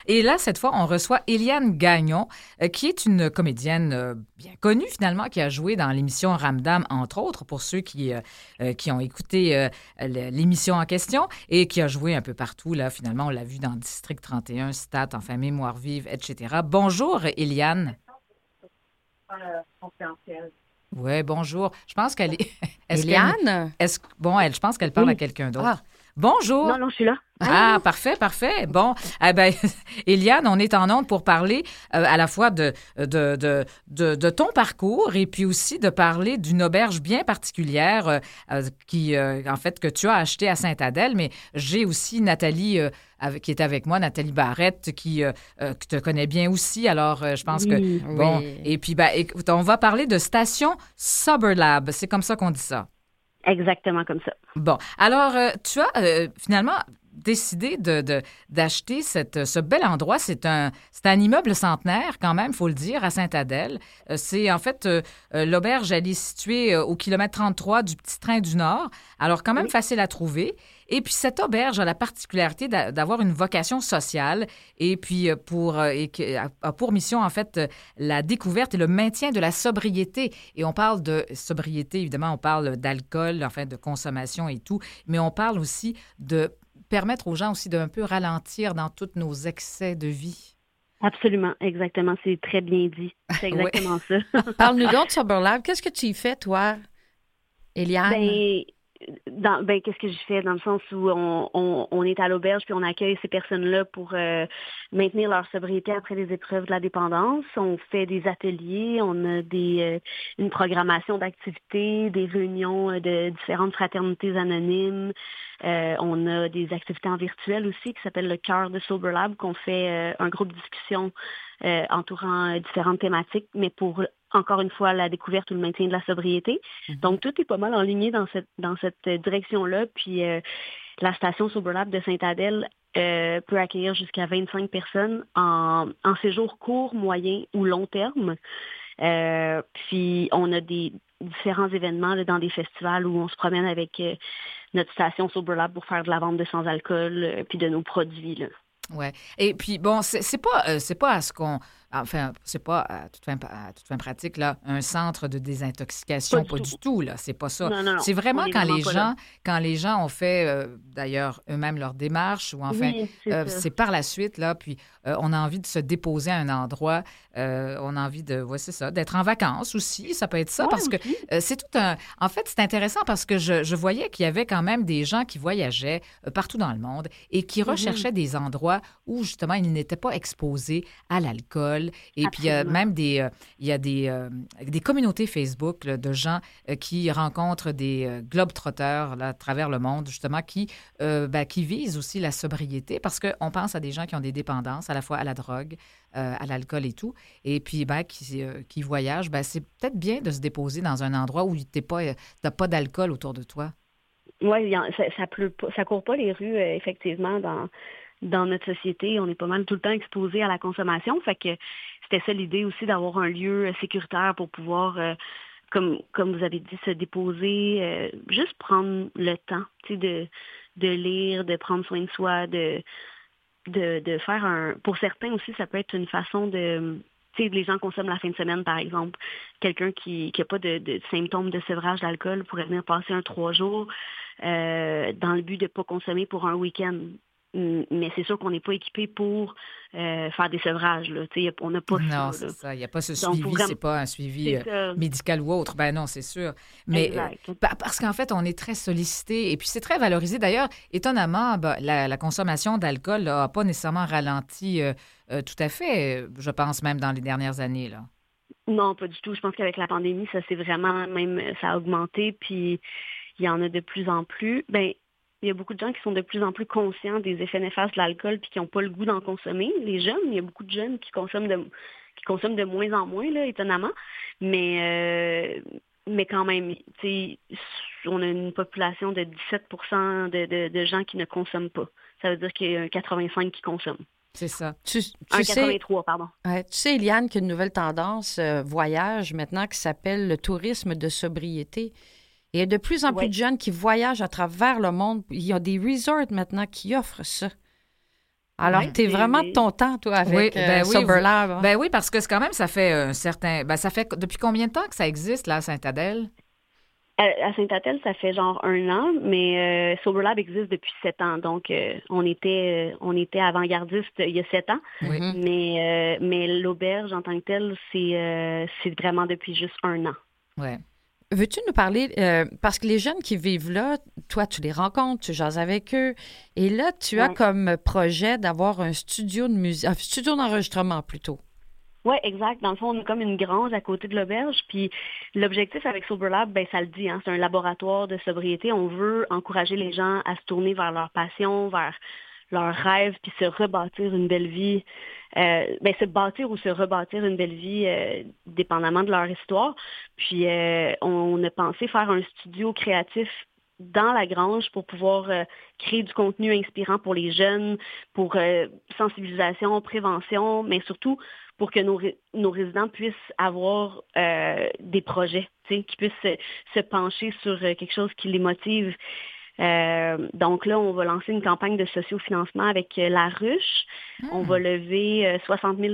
Et là, cette fois, on reçoit Éliane Gagnon, qui est une comédienne bien connue, finalement, qui a joué dans l'émission Ramdam, entre autres, pour ceux qui ont écouté l'émission en question, et qui a joué un peu partout, là, finalement. On l'a vu dans District 31, Stat, enfin, Mémoire vive, etc. Bonjour, Éliane. Oui, bonjour. Je pense qu'elle est... Éliane? Je pense qu'elle parle à Oui. quelqu'un d'autre. Ah, Bonjour. Non, je suis là. Ah, parfait, parfait. Bon, eh ben, Éliane, on est en onde pour parler à la fois de ton parcours et puis aussi de parler d'une auberge bien particulière en fait, que tu as achetée à Sainte-Adèle. Mais j'ai aussi Nathalie qui est avec moi, Nathalie Barrette, qui te connaît bien aussi. Alors, je pense que, Oui. bon, oui. et puis, ben, écoute, on va parler de Station Suburlab. C'est comme ça qu'on dit ça. Exactement comme ça. Bon, alors, tu as finalement décidé d'acheter ce bel endroit. C'est un immeuble centenaire, quand même, il faut le dire, à Sainte-Adèle. C'est en fait, l'auberge, elle est située au kilomètre 33 du Petit Train du Nord, alors quand même Oui. facile à trouver. Et puis, cette auberge a la particularité d'avoir une vocation sociale et puis a pour mission, en fait, la découverte et le maintien de la sobriété. Et on parle de sobriété, évidemment, on parle d'alcool, enfin, de consommation et tout, mais on parle aussi de permettre aux gens aussi d'un peu ralentir dans tous nos excès de vie. Absolument, exactement. C'est très bien dit. C'est exactement ça. Parle-nous donc de Suburlab. Qu'est-ce que tu y fais, toi, Éliane? Qu'est-ce que je fais dans le sens où on est à l'auberge puis on accueille ces personnes-là pour maintenir leur sobriété après les épreuves de la dépendance. On fait des ateliers, on a une programmation d'activités, des réunions de différentes fraternités anonymes. On a des activités en virtuel aussi qui s'appellent le Cœur de Sober qu'on fait un groupe de discussion entourant différentes thématiques, mais pour encore une fois la découverte ou le maintien de la sobriété. Donc, tout est pas mal enligné dans cette direction-là. Puis, la station Sober de Sainte-Adèle peut accueillir jusqu'à 25 personnes en séjour court, moyen ou long terme. Puis, on a des différents événements là, dans des festivals où on se promène avec notre station Sober pour faire de la vente de sans-alcool puis de nos produits, là. Ouais. Et puis, bon, c'est pas à ce qu'on... Enfin, c'est pas à toute fin pratique, là, un centre de désintoxication, pas du tout, là. C'est pas ça. Non. C'est vraiment On est vraiment pas là. quand les gens ont fait, d'ailleurs, eux-mêmes leur démarche, ou enfin, Oui, c'est ça. c'est par la suite, là, puis on a envie de se déposer à un endroit, on a envie c'est ça, d'être en vacances aussi, ça peut être ça, Ouais, parce que aussi. c'est tout un... En fait, c'est intéressant parce que je voyais qu'il y avait quand même des gens qui voyageaient partout dans le monde et qui recherchaient des endroits où, justement, ils n'étaient pas exposés à l'alcool. Et puis, il y a Absolument. même des communautés Facebook là, de gens qui rencontrent des globetrotters là, à travers le monde, justement, qui visent aussi la sobriété parce qu'on pense à des gens qui ont des dépendances, à la fois à la drogue, à l'alcool et tout, et puis qui voyagent. C'est peut-être bien de se déposer dans un endroit où tu n'as pas d'alcool autour de toi. Oui, ça pleut pas, ça court pas les rues, effectivement, dans notre société. On est pas mal tout le temps exposé à la consommation. Fait que c'était ça l'idée aussi d'avoir un lieu sécuritaire pour pouvoir, comme vous avez dit, se déposer, juste prendre le temps, tu sais, de lire, de prendre soin de soi, de faire pour certains aussi, ça peut être une façon tu sais, les gens consomment la fin de semaine, par exemple. Quelqu'un qui n'a pas de symptômes de sevrage d'alcool pourrait venir passer 3 jours dans le but de ne pas consommer pour un week-end. Mais c'est sûr qu'on n'est pas équipé pour faire des sevrages, là. Tu sais, on n'a pas Non, ça, c'est là. ça. Il n'y a pas ce Donc, suivi, c'est pas un suivi c'est ça. médical ou autre. Ben non, c'est sûr. Mais Exact. parce qu'en fait, on est très sollicité et puis c'est très valorisé. D'ailleurs, étonnamment, la consommation d'alcool n'a pas nécessairement ralenti tout à fait, je pense même dans les dernières années, là. Non, pas du tout. Je pense qu'avec la pandémie, ça s'est vraiment, même, ça a augmenté, puis il y en a de plus en plus. Ben, il y a beaucoup de gens qui sont de plus en plus conscients des effets néfastes de l'alcool puis qui n'ont pas le goût d'en consommer. Les jeunes, il y a beaucoup de jeunes qui consomment de moins en moins, là, étonnamment. Mais quand même, tu sais, on a une population de 17% de gens qui ne consomment pas. Ça veut dire qu'il y a un 85 qui consomment. C'est ça. Tu Un sais, 83, pardon. tu sais, Eliane, qu'il y a une nouvelle tendance voyage maintenant qui s'appelle le tourisme de sobriété. Et il y a de plus en plus de jeunes qui voyagent à travers le monde. Il y a des resorts maintenant qui offrent ça. Alors, Ouais, tu es vraiment de ton temps, toi, avec Sober Lab. Ben oui, parce que c'est quand même, ça fait un certain... Ben, ça fait depuis combien de temps que ça existe, là, à Sainte-Adèle? À Saint-Adèle, ça fait genre 1 an, mais Sober Lab existe depuis 7 ans. Donc, on était avant-gardiste il y a 7 ans. Oui. Mais l'auberge en tant que telle, c'est vraiment depuis juste 1 an. Ouais. Veux-tu nous parler, parce que les jeunes qui vivent là, toi, tu les rencontres, tu jases avec eux, et là, tu as comme projet d'avoir un studio de musique, un studio d'enregistrement plutôt. Oui, exact. Dans le fond, on a comme une grange à côté de l'auberge. Puis l'objectif avec Sober Lab, ben ça le dit, hein, c'est un laboratoire de sobriété. On veut encourager les gens à se tourner vers leur passion, vers leurs rêves, puis se rebâtir une belle vie. Se bâtir ou se rebâtir une belle vie, dépendamment de leur histoire. Puis on a pensé faire un studio créatif dans la grange pour pouvoir créer du contenu inspirant pour les jeunes, pour sensibilisation, prévention, mais surtout pour que nos résidents puissent avoir des projets, qui puissent se pencher sur quelque chose qui les motive. Donc là, on va lancer une campagne de sociofinancement avec La Ruche. On va lever 60 000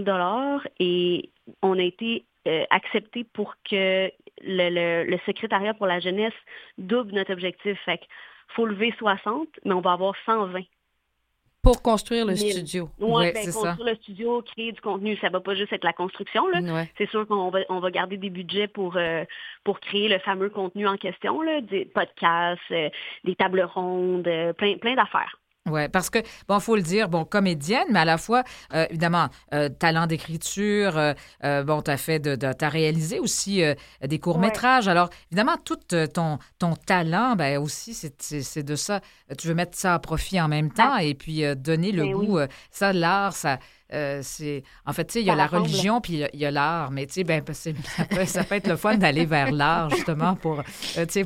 et on a été accepté pour que le secrétariat pour la jeunesse double notre objectif. Fait qu'il faut lever 60, mais on va avoir 120. Pour construire le studio. Oui, construire le studio, créer du contenu, ça va pas juste être la construction. Là. Ouais. C'est sûr qu'on va garder des budgets pour créer le fameux contenu en question, là, des podcasts, des tables rondes, plein d'affaires. Oui, parce que, bon, il faut le dire, bon, comédienne, mais à la fois, évidemment, talent d'écriture, bon, t'as réalisé aussi des courts-métrages. Alors, évidemment, tout ton talent, ben aussi, c'est de ça. Tu veux mettre ça à profit en même temps et puis donner le goût. Ça, l'art, ça... c'est en fait, tu sais, il y a la religion puis il y a l'art, mais tu sais, ben ça peut être le fun d'aller vers l'art justement pour tu sais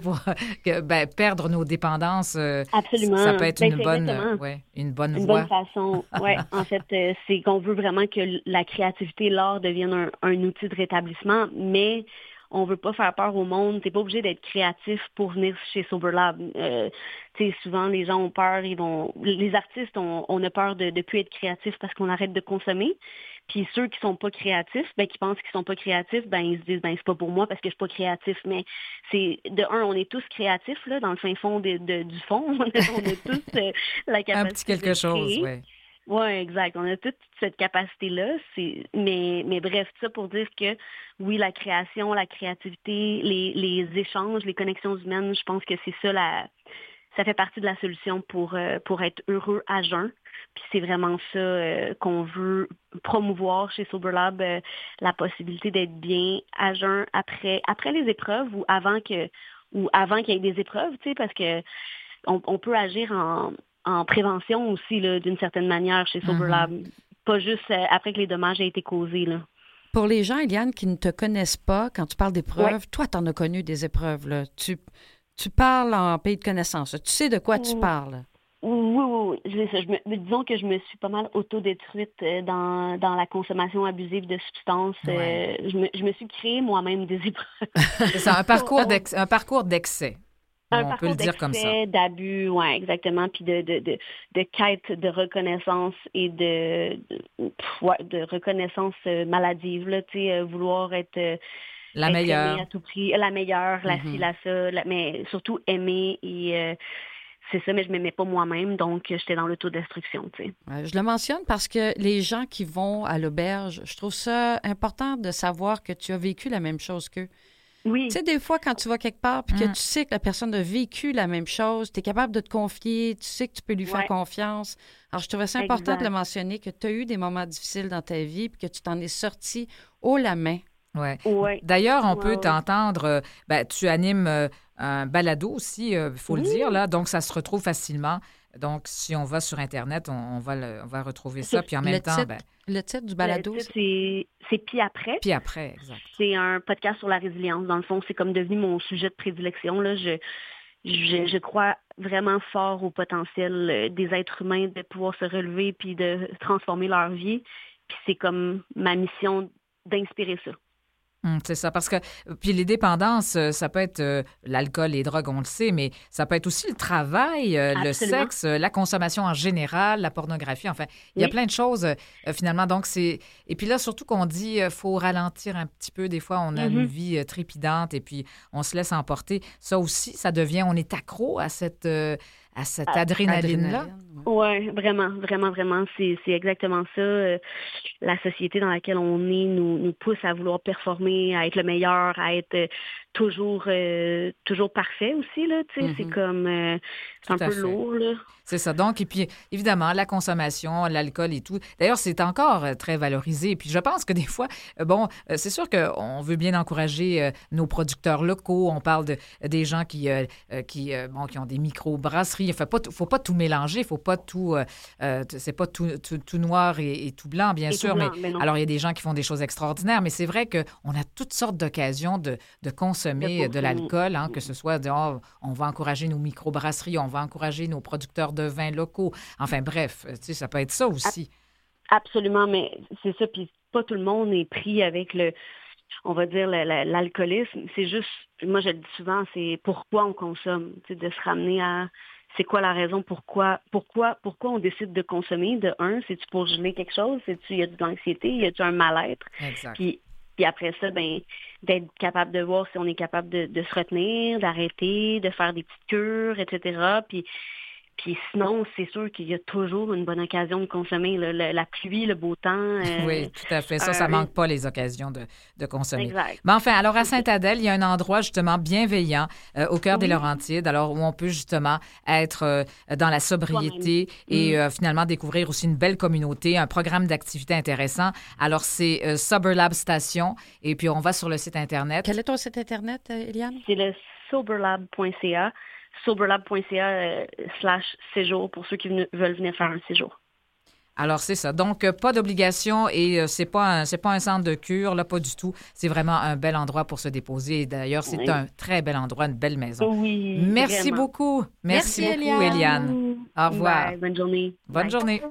perdre nos dépendances. Absolument. Ça peut être une bonne voie. Bonne façon. Ouais, en fait, c'est qu'on veut vraiment que la créativité, l'art devienne un outil de rétablissement, mais on veut pas faire peur au monde. T'es pas obligé d'être créatif pour venir chez Sober Lab. Souvent, les gens ont peur. Les artistes, on a peur de plus être créatifs parce qu'on arrête de consommer. Puis ceux qui sont pas créatifs, qui pensent qu'ils sont pas créatifs, ils se disent, c'est pas pour moi parce que je suis pas créatif. Mais c'est, de un, on est tous créatifs, là, dans le fin fond du fond. On a tous la capacité un petit quelque chose, oui. Oui, exact. On a toute cette capacité-là. Mais bref, ça pour dire que oui, la création, la créativité, les échanges, les connexions humaines, je pense que c'est ça fait partie de la solution pour être heureux à jeun. Puis c'est vraiment ça qu'on veut promouvoir chez Sober Lab, la possibilité d'être bien à jeun après les épreuves ou avant qu'il y ait des épreuves, parce que on peut agir en prévention aussi, là, d'une certaine manière chez Sober Lab. Pas juste après que les dommages aient été causés, là. Pour les gens, Eliane, qui ne te connaissent pas, quand tu parles d'épreuves, toi, tu en as connu des épreuves, là. Tu parles en pays de connaissance. Tu sais de quoi tu parles. Oui. Disons que je me suis pas mal autodétruite dans la consommation abusive de substances. Ouais. Je me suis créé moi-même des épreuves. C'est un parcours d'excès. On peut le dire comme ça. D'abus, oui, exactement, puis de quête de reconnaissance et de reconnaissance maladive, là, tu sais, vouloir être la meilleure à tout prix, la meilleure, la ci, la ça, mais surtout aimer et c'est ça, mais je m'aimais pas moi-même, donc j'étais dans l'autodestruction, tu sais. Je le mentionne parce que les gens qui vont à l'auberge, je trouve ça important de savoir que tu as vécu la même chose qu'eux. Oui. Tu sais, des fois, quand tu vas quelque part puis que tu sais que la personne a vécu la même chose, tu es capable de te confier, tu sais que tu peux lui faire confiance. Alors, je trouvais ça important de le mentionner, que tu as eu des moments difficiles dans ta vie puis que tu t'en es sorti haut la main. Ouais. D'ailleurs, on peut t'entendre, tu animes un balado aussi, il faut le dire, là, donc ça se retrouve facilement. Donc, si on va sur Internet, on va retrouver ça. Puis en même temps... Le titre du balado, c'est Puis après. Puis après, exact. C'est un podcast sur la résilience. Dans le fond, c'est comme devenu mon sujet de prédilection. Là. Je crois vraiment fort au potentiel des êtres humains de pouvoir se relever puis de transformer leur vie. Puis c'est comme ma mission d'inspirer ça. C'est ça, parce que puis les dépendances, ça peut être l'alcool, les drogues, on le sait, mais ça peut être aussi le travail, le sexe, la consommation en général, la pornographie, enfin, il y a plein de choses finalement. Donc c'est et puis là surtout qu'on dit faut ralentir un petit peu. Des fois, on a une vie trépidante et puis on se laisse emporter. Ça aussi, ça devient, on est accro à cette adrénaline-là. Oui, vraiment, vraiment, vraiment. C'est exactement ça. La société dans laquelle on est nous pousse à vouloir performer, à être le meilleur, à être toujours parfait aussi, là. Tu sais, c'est comme... c'est un peu lourd, là. C'est ça. Donc, et puis, évidemment, la consommation, l'alcool et tout. D'ailleurs, c'est encore très valorisé. Puis, je pense que des fois, c'est sûr qu'on veut bien encourager nos producteurs locaux. On parle des gens qui ont des micro-brasseries. Il faut pas tout mélanger. Il faut pas tout... c'est pas tout noir et tout blanc, bien sûr. Mais alors, il y a des gens qui font des choses extraordinaires. Mais c'est vrai qu'on a toutes sortes d'occasions de consommer de l'alcool, hein, que ce soit, on va encourager nos micro-brasseries, on va encourager nos producteurs de vins locaux. Enfin, bref, tu sais, ça peut être ça aussi. Absolument, mais c'est ça. Puis pas tout le monde est pris avec on va dire, l'alcoolisme. C'est juste, moi, je le dis souvent, c'est pourquoi on consomme. Tu sais, de se ramener à c'est quoi la raison, pourquoi on décide de consommer. De un, c'est-tu pour geler quelque chose? C'est-tu, y a de l'anxiété? Y a-tu un mal-être? Exact. Puis après ça, d'être capable de voir si on est capable de se retenir, d'arrêter, de faire des petites cures, etc. Puis sinon, c'est sûr qu'il y a toujours une bonne occasion de consommer. La pluie, le beau temps. Oui, tout à fait. Ça manque pas les occasions de consommer. Exact. Mais enfin, alors à Sainte-Adèle, il y a un endroit justement bienveillant au cœur des Laurentides, alors où on peut justement être dans la sobriété et finalement découvrir aussi une belle communauté, un programme d'activités intéressant. Alors, c'est SoberLab Station et puis on va sur le site Internet. Quel est ton site Internet, Eliane? C'est le soberlab.ca. soberlab.ca/séjour pour ceux qui veulent venir faire un séjour. Alors, c'est ça. Donc, pas d'obligation et c'est pas un centre de cure, là, pas du tout. C'est vraiment un bel endroit pour se déposer. Et d'ailleurs, c'est un très bel endroit, une belle maison. Oui, Merci vraiment. beaucoup. Merci beaucoup, Eliane. Au revoir. Bye. Bonne journée. Bonne journée.